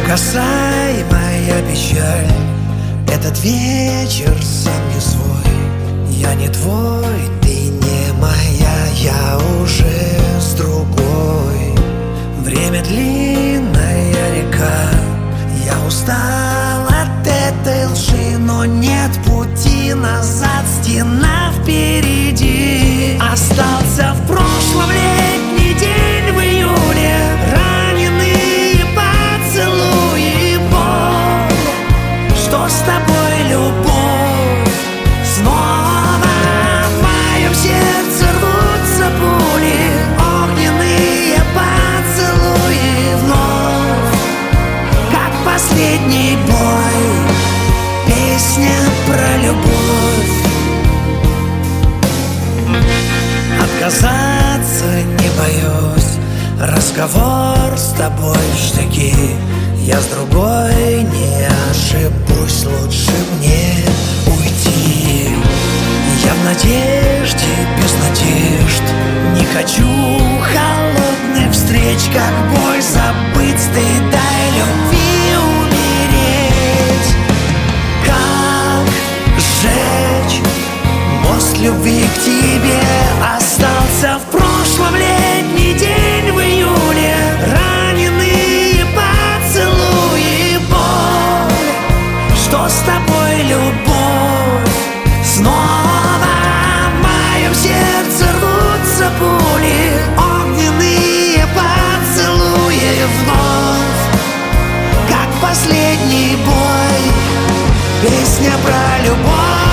Касай, моя печаль, этот вечер сам не свой. Я не твой, ты не моя, я уже с другой. Время длинная река, я устал от этой лжи, но нет пути назад, стена впереди. Остался в прошлом летний день в июле, раненые поцелуи, боль. Что с тобой, любовь? Снова в моем сердце рвутся пули, огненные поцелуи вновь, как последний бой, песня про любовь. Отказаться не боюсь, разговор с тобой в штыки. Я с другой не ошибусь, лучше мне уйти. Я в надежде, без надежд, не хочу холодных встреч, как боль забыть, стыда и любви умереть. Как сжечь мост любви к тебе? Остался в прошлом летний день в июле, раненые поцелуи, боль. Что с тобой, любовь? Снова в моем сердце рвутся пули, огненные поцелуи вновь, как последний бой, песня про любовь.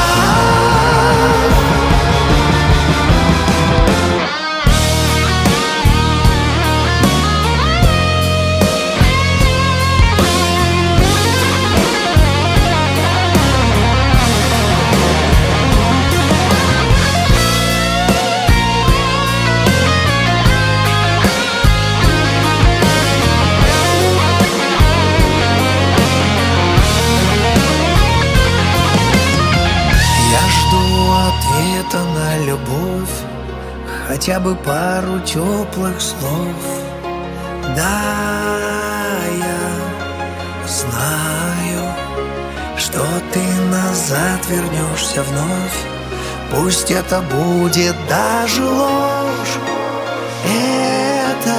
Ответа на любовь, хотя бы пару теплых слов. Да, я знаю, что ты назад вернешься вновь. Пусть это будет даже ложь, это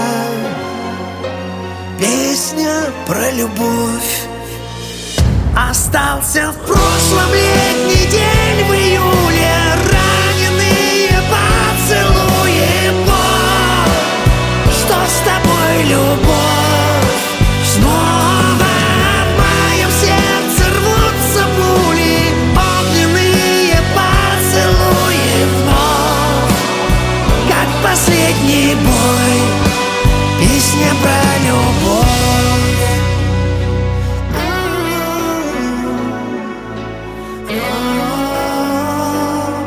песня про любовь. Остался в прошлом летний день в июле, раненые поцелуи, боль. Что с тобой, любовь? Снова в моем сердце рвутся пули, огненные поцелуи вновь, как последний бой, песня про любовь.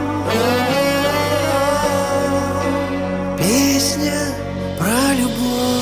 Песня про любовь.